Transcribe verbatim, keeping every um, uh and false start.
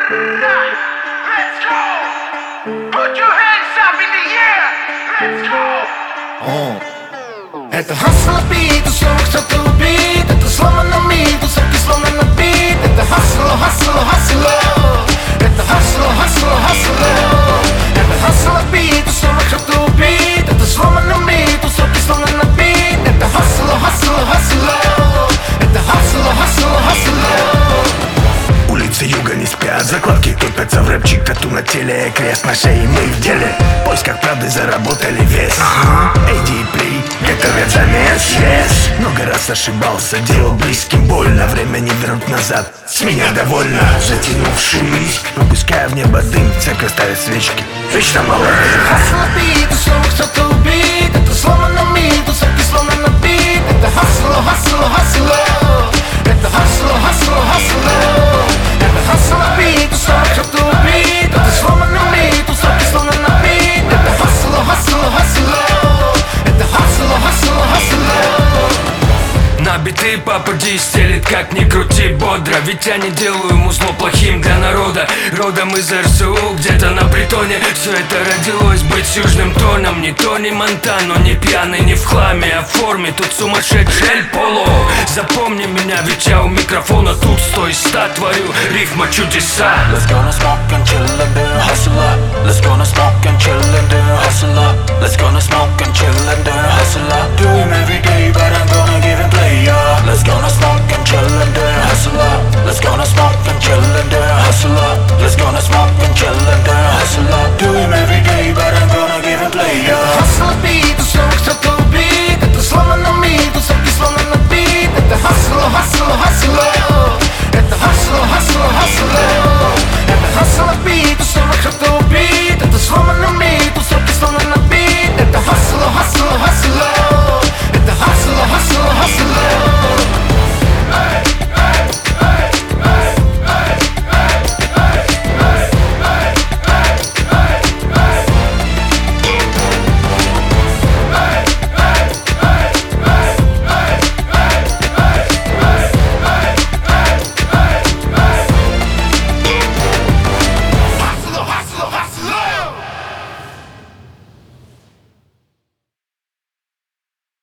nine, let's go! Put your hands up in the air, let's go! Это hustle beat, снова кто-то убит. Это сломано мид, высокий словно на бит. Это hustle, hustle, hustle. Это hustle, hustle, hustle. Это hustle beat, снова кто-то убит. Это сломано мид, высокий словно на бит. Это hustle, hustle, hustle. Это hustle, hustle, hustle. Улицы юга не спят, закладки топятся в рэпчик, тату на теле, крест на шее, мы в деле. В поисках правды заработали вес. Эй ди плей, готовят замес, yes. Много раз ошибался, делал близким больно. Время не вернуть назад, с меня довольно. Затянувшись, пропуская в небо дым, церковь ставит свечки, вечно молодым. Hustle beat, снова кто-то убит. Это сломано мид, высокий словно на бит. Это hustle, hustle, hustle. Это hustle, hustle, hustle. Это hustle beat, снова кто-то убит. Это сломано мид, высокий словно на бит. Это hustle, hustle, hustle. Это hustle, hustle, hustle. На биты папа Ди стелит, как ни крути, бодро. Ведь я не делаю музло плохим для народа. Родом из эр эс у, где-то на притоне. Все это родилось быть с южным тоном. Не Тони Монтано, не пьяный, не в хламе, а в форме. Тут сумасшедший Эль Поло. Запомни меня, ведь я у микрофона тут сто и ста творю рифма чудеса. Let's gonna smoke and chill and do hustle up. Let's gonna smoke and chill and do hustle up. Let's gonna smoke and chill and do hustle up. Do him every day, but I'm gonna give him play, yeah. Let's gonna smoke and chill and do hustle up.